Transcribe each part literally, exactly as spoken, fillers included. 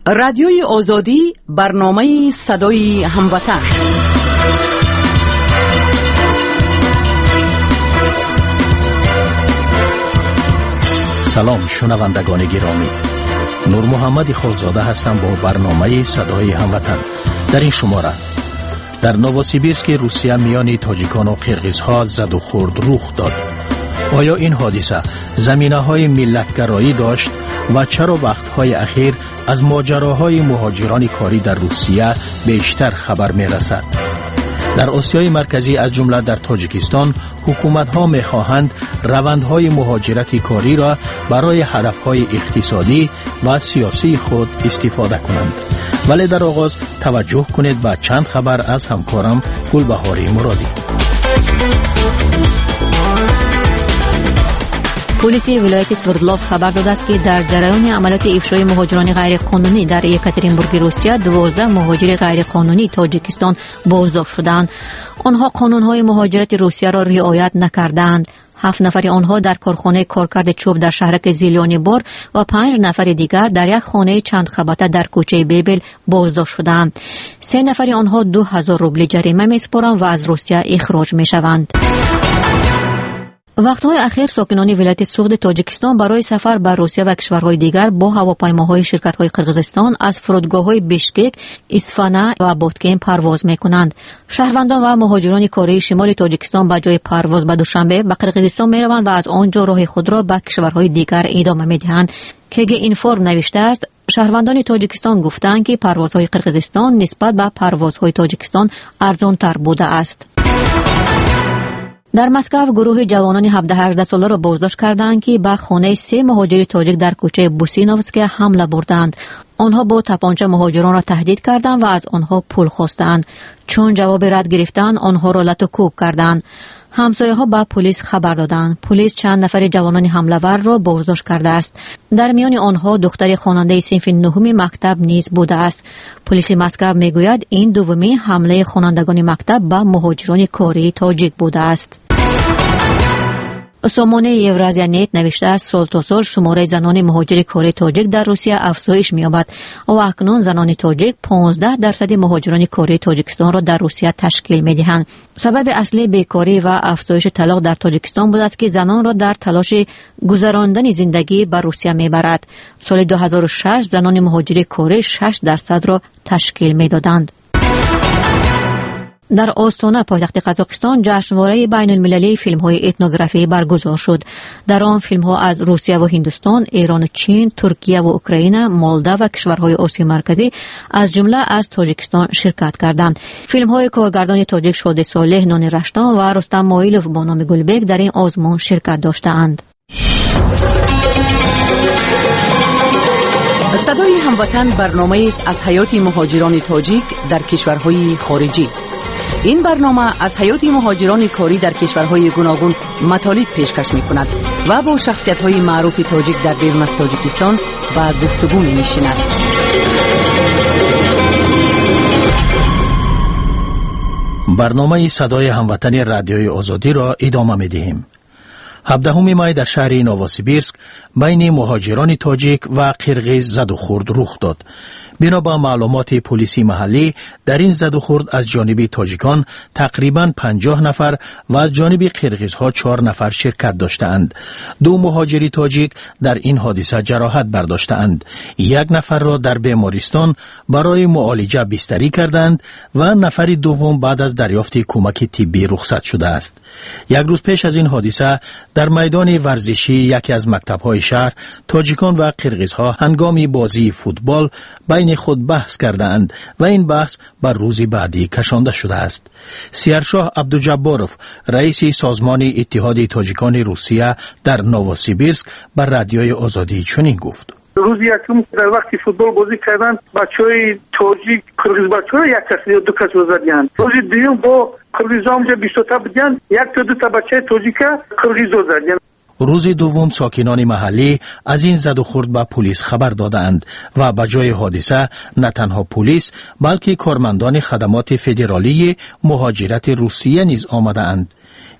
رادیوی آزادی، برنامه صدای هموطن. سلام شنوندگان گرامی، نور محمد خالزاده هستم با برنامه صدای هموطن. در این شماره در نووسیبیرسک روسیه میان تاجیکان و قرقیزها زد و خورد رخ داد. آیا این حادثه زمینه‌های ملت‌گرایی داشت و چرا وقت‌های اخیر از ماجراهای مهاجران کاری در روسیه بیشتر خبر می‌رسد؟ در آسیای مرکزی از جمله در تاجیکستان حکومت‌ها می‌خواهند روندهای مهاجرت کاری را برای هدف‌های اقتصادی و سیاسی خود استفاده کنند. ولی در آغاز توجه کنید به چند خبر از همکارم گلبهاری مرادی. پلیس ولایت سوردلوف خبر داده است که در جریان عملیات افشای مهاجران غیرقانونی در یکاترینبورگ روسیه دوازده مهاجر غیرقانونی تاجیکستان بازداشت شدند. آنها قانون‌های مهاجرت روسیه را رعایت نکردند. هفت نفر آنها در کارخانه کارکرد چوب در شهرک زیلیانی بور و پنج نفر دیگر در یک خانه چند خبته در کوچه بیبل بازداشت شدند. سه نفر آنها دو هزار روبل جریمه می‌سپارند و از روسیه اخراج می‌شوند. وقتهای اخیر ساکنان ولایت سوغد تاجیکستان برای سفر به روسیه و کشورهای دیگر با هواپیماهای شرکت‌های قرغیزستان از فرودگاه‌های بیشکک، اصفهان و بادکن پرواز می‌کنند. شهروندان و مهاجران کره شمال تاجیکستان به جای پرواز به دوشنبه به قرغیزستان می‌روند و از آنجا راه خود را به کشورهای دیگر ادامه می‌دهند. که اینفورم نوشته است شهروندان تاجیکستان گفتند که پروازهای قرغیزستان نسبت به پروازهای تاجیکستان ارزان‌تر بوده است. در مسکو گروه جوانان هفده هجده ساله را بازداشت کردند که به خانه سه مهاجر تاجیک در کوچه بوسینوفسک حمله بردند. آنها با تپانچه مهاجران را تهدید کردند و از آنها پول خواستند. چون جواب رد گرفتند آنها را لط و کوب کردند. همسایه‌ها به پلیس خبر دادند. پلیس چند نفر جوانان حمله‌ور را بازداشت کرده است. در میان آنها دختر خواننده صنف نهم مکتب نیز بوده است. پلیس مسکو میگوید این دومین حمله خوانندگان مکتب به مهاجران کاری تاجیک بوده است. سامانه یورازیا نیت نوشته است سال تا سال شماره زنان مهاجر کاری تاجیک در روسیه افزایش می‌یابد و اکنون زنان تاجیک پانزده درصد مهاجران کاری تاجیکستان را در روسیه تشکیل می‌دهند. سبب اصلی بیکاری و افزایش طلاق در تاجیکستان بوده است که زنان را در تلاش گذراندن زندگی به روسیه می‌برد. سال دو هزار و شش زنان مهاجر کاری شش درصد را تشکیل می‌دادند. در آستانه پایتخت قزاقستان جشنواره بین المللی فیلم های اتنوگرافی برگزار شد. در آن فیلم ها از روسیه و هندوستان، ایران و چین، ترکیه و اوکراین، مالدو و کشورهای آسیا مرکزی از جمله از تاجیکستان شرکت کردند. فیلم های کارگردان تاجیک شاده صالح نانی رشتان و رستم مایلوف با نام گلبک در این آزمون شرکت داشتند. صدای هموطن برنامه است از حیات مهاجران تاجیک در کشورهای خارجی. این برنامه از حیات مهاجران کاری در کشورهای گوناگون مطالب پیشکش می‌کند و با شخصیت‌های معروف تاجیک در بیرون از تاجیکستان و گفتگو می‌نشیند. برنامه صدای هموطن رادیوی آزادی را ادامه می‌دهیم. هفدهم می در شهر نووسیبیرسک بین مهاجران تاجیک و قرقیز زد و خورد رخ داد. بنا به معلومات پلیسی محلی در این زد و خورد از جانب تاجیکان تقریباً پنجاه نفر و از جانب قرقیزها چهار نفر شرکت داشتند. دو مهاجری تاجیک در این حادثه جراحت برداشتند. یک نفر را در بیمارستان برای معالجه بستری کردند و نفر دوم بعد از دریافت کمک طبی رخصت شده است. یک روز پیش از این حادثه در میدان ورزشی یکی از مکتب‌های شهر تاجیکان و قرقیزها هنگام بازی فوتبال بین خود بحث کردند و این بحث بر روز بعدی کشانده شده است. سیرشاه عبدالجباروف رئیس سازمان اتحاد تاجیکان روسیه در نووسیبیرسک بر رادیوی آزادی چنین گفت: روز یکم در وقتی فوتبال بازی کردند بچهای تاجیک قرغیز بچه‌ها یک کس یا دو کس زدند. روز دیگه با قرغیزا اونجا بیست تا بودند، یک تا دو تا بچه تاجیک قرغیز زدند. روز دوم ساکنان محلی از این زد و خورد به پلیس خبر دادند و به جای حادثه نه تنها پلیس بلکه کارمندان خدمات فدرالی مهاجرت روسیه نیز آمدند.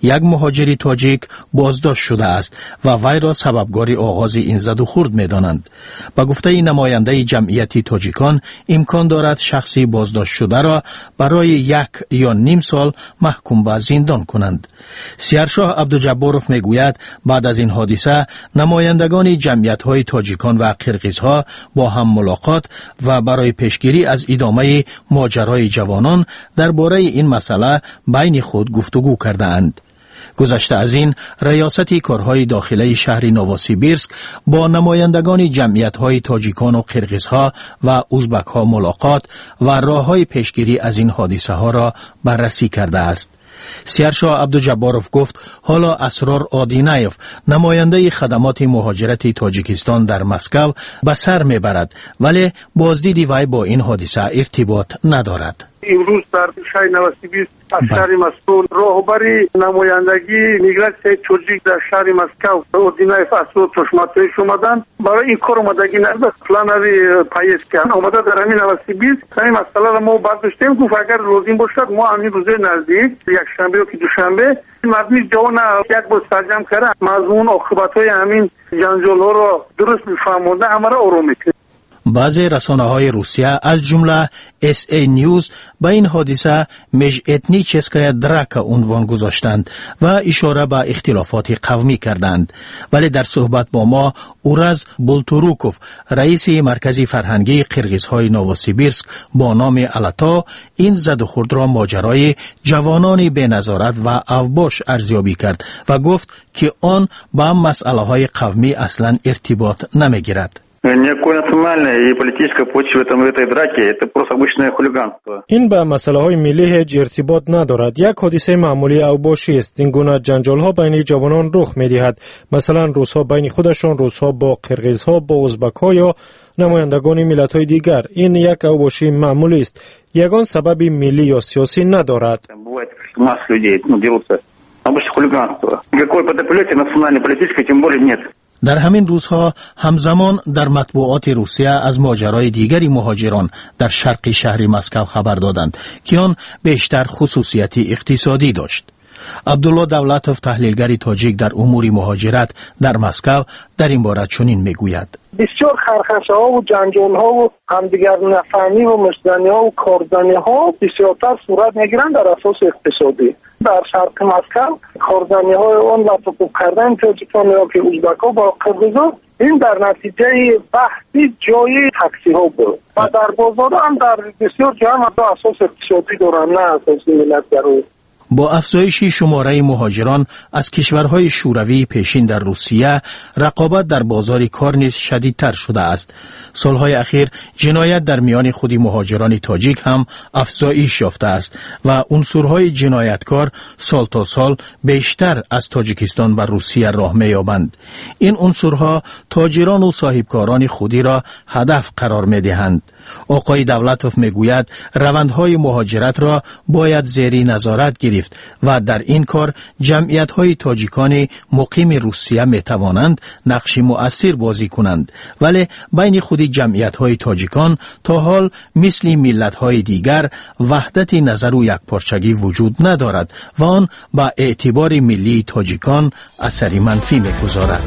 یک مهاجر تاجیک بازداشت شده است و وی را سببگار آغاز این زد و خورد می دانند. با گفته نماینده جمعیت تاجیکان امکان دارد شخصی بازداشت شده را برای یک یا نیم سال محکوم به زندان کنند. سیرشاه عبدالجبارов می گوید بعد از این حادثه نمایندگان جمعیت های تاجیکان و قرقیزها با هم ملاقات و برای پیشگیری از ادامه ماجرای جوانان درباره این مسئله بین خود گفتگو کردند. گذشته از این ریاست کارهای داخلی شهر نووسیبیرسک با نمایندگان جمعیت‌های تاجیکان و قرقیزها و ازبک‌ها ملاقات و راه‌های پیشگیری از این حادثه ها را بررسی کرده است. سیرشاه عبدالجبارov گفت حالا اسرار آدینایف نماینده خدمات مهاجرت تاجیکستان در مسکو به سر میبرد ولی بازدید وی با این حادثه ارتباط ندارد. امروز در شهر نووسیبیرسک از شهر مسکو راهبری نمایندگی میگراسیون تاجیک در شهر مسکو اردینایف اسرار تشماتویش اومدن برای این کار اومدگی نرده پلانری پاییز کردن اومده در همین نووسیبیرسک همین مسئله را ما برداشتیم گفت اگر روزین باشد ما همین روزه نزدیک یک شنبه و که دوشنبه مردمی جوان یک بار سرجم کرده مضمون عاقبت‌های همین جنجال ها را درست میفهمونده همه را آروم میکنه. بعضی رسانه‌های روسیه از جمله اس ای نیوز به این حادثه مژ اتنیچسکایا دراکا عنوان گذاشتند و اشاره به اختلافات قومی کردند. ولی در صحبت با ما اورز بولتوروکوف رئیس مرکز فرهنگی قرقیزهای نووسیبیرسک با نام التا این زد و خورد را ماجرای جوانان بی نظارت و اوباش ارزیابی کرد و گفت که آن با مسئله های قومی اصلا ارتباط نمیگیرد. Никакой национальной и политической почвы там в этой драке, это просто обычное хулиганство. این به مسائل ملی هیچ ارتباط ندارد. یک حادثه معمولی اوباشی است. این گونه جنجال ها بین جوانان رخ می‌دهد. مثلا روس‌ها بین خودشان، روس‌ها با قرقیزها، با ازبک‌ها یا نمایندگان ملت‌های دیگر. این یک اوباشی معمولی است. یگان سبب ملی یا سیاسی ندارد. Бывает масса людей, ну, дерутся. Обычное хулиганство. Никакой подоплеки национальной политической тем более нет. در همین روزها همزمان در مطبوعات روسیه از ماجرای دیگری مهاجران در شرق شهر مسکو خبر دادند که آن بیشتر خصوصیت اقتصادی داشت. عبدالله دولتوف تحلیلگر تاجیک در امور مهاجرت در مسکو در این باره چنین میگوید: بسیار خرخشه ها و جنجال ها و همدیگر نفهمی و مشتنی ها و کارزنی ها بسیارتر صورت میگیرند در اساس اقتصادی. در شرق مسکو کارزنی های آن و توقف کردن تاجیکان یا که ازبک ها با قرقیزا این در نتیجه بحثی جای تاکسی ها بود و در بازار هم در بسیار جای هم اساس اقتصادی دارن نه اساس ملت‌گرایی. با افزایش شماره مهاجران از کشورهای شوروی پیشین در روسیه، رقابت در بازار کار نیز شدیدتر شده است. سالهای اخیر جنایت در میان خود مهاجران تاجیک هم افزایش یافته است و عنصرهای جنایتکار سال تا سال بیشتر از تاجیکستان و روسیه راه می‌یابند. این عنصرها تاجران و صاحبکاران خودی را هدف قرار می‌دهند. آقای دولتوف میگوید روندهای مهاجرت را باید زیر نظارت گرفت و در این کار جمعیت‌های تاجیکان مقیم روسیه میتوانند نقش مؤثر بازی کنند، ولی بین خود جمعیت‌های تاجیکان تا حال مثل ملت‌های دیگر وحدت نظر و یکپارچگی وجود ندارد و آن با اعتبار ملی تاجیکان اثری منفی میگذارد.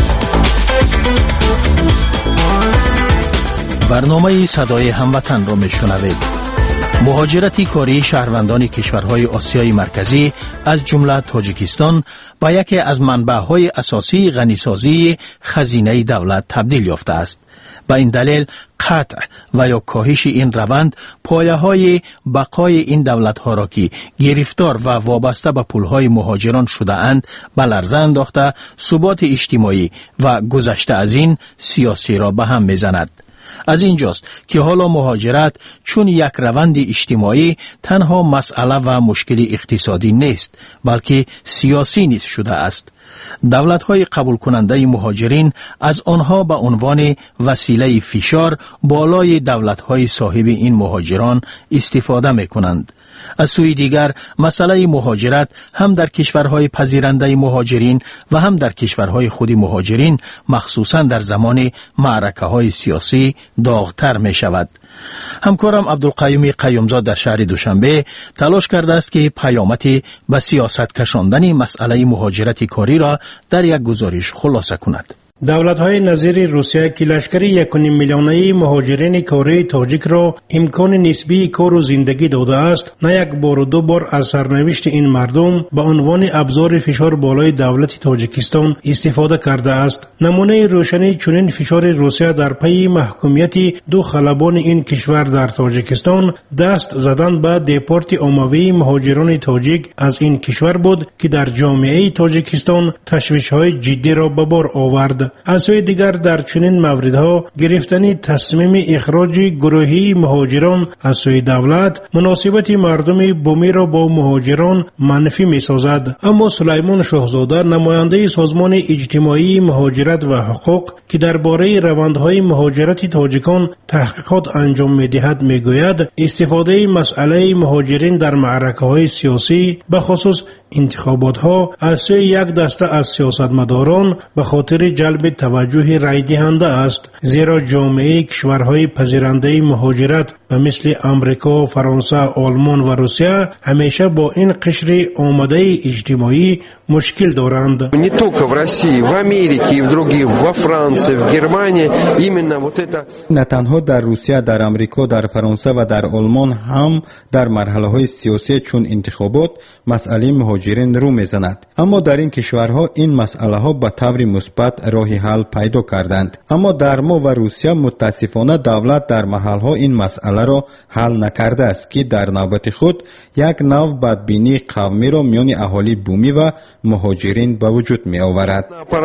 برنامه صدای هموطن را میشنوید. مهاجرت کاری شهروندان کشورهای آسیای مرکزی از جمله تاجیکستان به یکی از منبع‌های اساسی غنیسازی خزینه دولت تبدیل یافته است. به این دلیل قطع و یا کاهش این روند پایه‌های بقای این دولت‌ها را که گرفتار و وابسته به پول‌های مهاجران شده اند به لرزه انداخته ثبات اجتماعی و گذشته از این سیاسی را به هم می‌زند. از اینجاست که حالا مهاجرت چون یک روند اجتماعی تنها مسئله و مشکل اقتصادی نیست بلکه سیاسی نیز شده است. دولت‌های قبول کننده مهاجرین از آنها به عنوان وسیله فشار بالای دولت‌های صاحب این مهاجران استفاده می‌کنند. از سوی دیگر مسئله مهاجرت هم در کشورهای پذیرنده مهاجرین و هم در کشورهای خود مهاجرین مخصوصا در زمان معرکه‌های سیاسی داغتر می شود. همکارم عبدالقیوم قیومزاد در شهر دوشنبه تلاش کرده است که پیامدی به سیاست کشاندن مسئله مهاجرت کاری را در یک گزارش خلاصه کند. دولت‌های نظیر روسیه که لشکر یک و نیم میلیونی مهاجرین کره تاجیک را امکان نسبی کار و زندگی داده است، نه یک بار و دو بار از سرنوشت این مردم به عنوان ابزار فشار بالای دولت تاجیکستان استفاده کرده است. نمونه روشنی چنین فشار روسیه در پی محکومیت دو خلبان این کشور در تاجیکستان دست زدن به دیپورت عمومی مهاجران تاجیک از این کشور بود که در جامعه تاجیکستان تشویش‌های جدی را به بار آورد. از سوی دیگر در چنین موردها گرفتن تصمیم اخراج گروهی مهاجران از سوی دولت مناسبت مردم بومی را با مهاجران منفی می سازد. اما سلیمان شاهزاده نماینده سازمان اجتماعی مهاجرت و حقوق که درباره روندهای مهاجرت تاجیکان تحقیقات انجام می دهد می گوید استفاده مسئله مهاجرین در معرکه‌های سیاسی به خصوص انتخابات ها از سوی یک دسته از سیاستمداران به خاطر جلب توجه رای دهنده است، زیرا جامعه کشورهای پذیرنده مهاجرت به مثل امریکا، فرانسه، آلمان و روسیه همیشه با این قشر آماده اجتماعی مشکل دارند. Не только в России, в Америке и в других, во Франции, в Германии, именно вот это. نه تنها در روسیه، در امریکا، در فرانسه و در آلمان هم در مرحله های سیاسی چون انتخابات مسئله مهاجرین رو میزند. اما در این کشورها این مسئله ها به طور مثبت راه حل پیدا کردند. اما در ما و روسیه متاسفانه دولت در محل ها این مسئله را حل نکرده است که در نوبت خود یک نوع بدبینی قومی را میان اهالی بومی و مهاجرین به وجود می آورد.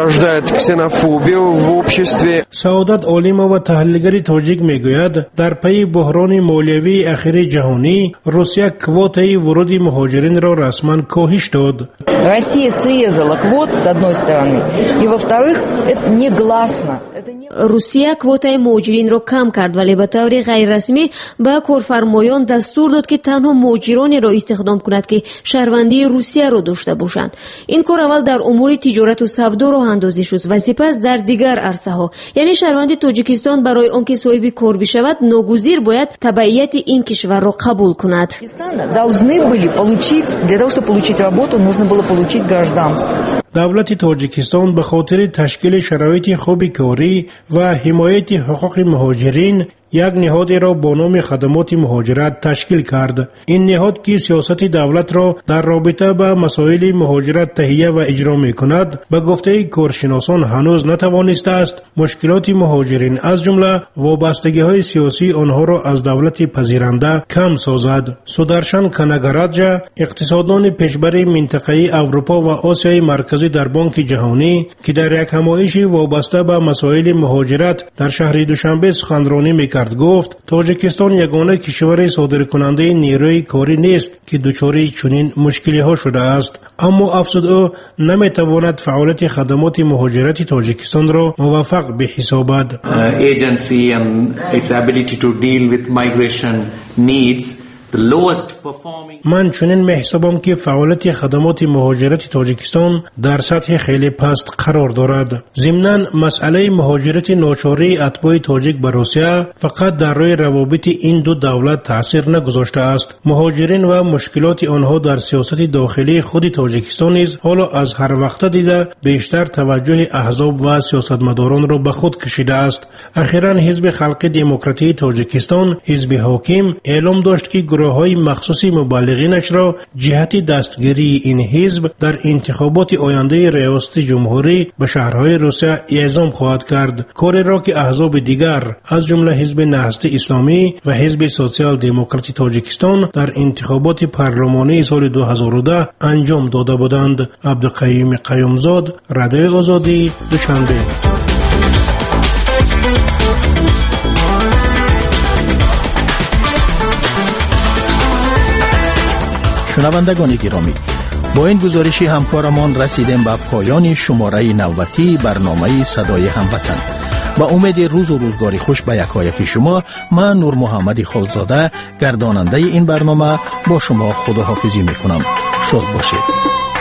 سعادت عالم و تحلیلگر تاجیک می گوید در پی بحران مالیوی اخیر جهانی روسیه کوتای ورود مهاجرین را رسما کاهش داد. Россия срезала квот с одной стороны, и во-вторых, это негласно. روسیه کوتای مهاجرین را کم کرد ولی به طور غیر رسمی به کارفرمایان دستور داد که تنها مهاجرانی را استخدام کند که شهروندی روسیه را داشته باشند. این کار اول در امور تجارت و سودا راه اندازی شد و سپس در دیگر عرصه ها، یعنی شهروند تاجیکستان برای آنکه صاحب کار بشود ناگزیر باید تبعیت این کشور را قبول کند. Должны были получить, для того чтобы получить работу, нужно было получить гражданство. دولت تاجیکستان به خاطر تشکیل شرایط خوب کاری و حمایت حقوق مهاجرین یک نهاد را با نام خدمات مهاجرت تشکیل کرد. این نهاد که سیاست دولت را در رابطه با مسائل مهاجرت تهیه و اجرا می کند، به گفته کارشناسان هنوز نتوانسته است مشکلات مهاجرین از جمله وابستگی های سیاسی آنها را از دولت پذیرنده کم سازد. سودرشن کنگرادجا، اقتصاددان پیشبر منطقه اروپا و آسیای مرکزی در بانک جهانی که در یک همایش وابسته به مسائل مهاجرت در شهر دوشنبه سخنرانی می‌کرد، گفت تاجیکستان یگانه کشور صادرکننده نیروی کاری نیست که دچار چنین مشکلی ها شده است. اما افزود او نمیتواند فعالیت خدمات مهاجرت تاجیکستان را موفق بحسابد. Agency and its ability to deal with migration needs من چنین محسوبم که فعالیت خدمات مهاجرت تاجیکستان در سطح خیلی پست قرار دارد. ضمناً مسئله مهاجرت ناچاری اتباع تاجیک به روسیه فقط در روی روابط این دو دولت تاثیر نگذاشته است. مهاجرین و مشکلات آنها در سیاست داخلی خود تاجیکستان نیز حالا از هر وقت دیده بیشتر توجه احزاب و سیاستمداران را به خود کشیده است. اخیراً حزب خلق دموکراتی تاجیکستان، حزب حاکم، اعلام داشت که گروه‌های مخصوص مبلغینش را جهت دستگیری این حزب در انتخابات آینده ریاست جمهوری به شهرهای روسیه اعزام خواهد کرد. کاری را که احزاب دیگر از جمله حزب نهضت اسلامی و حزب سوسیال دموکراتی تاجیکستان در انتخابات پارلمانی سال دو هزار و ده انجام داده بودند. عبدالقیوم قیومزاد، رادیو آزادی، دوشنبه. شنوندگان گرامی، با این گزارشی همکارمان رسیدیم به پایان شماره نوتی برنامه صدای هموطن. با امید روز و روزگاری خوش به یکایک شما، من نور محمد خالزاده گرداننده این برنامه با شما خداحافظی میکنم. شاد باشید.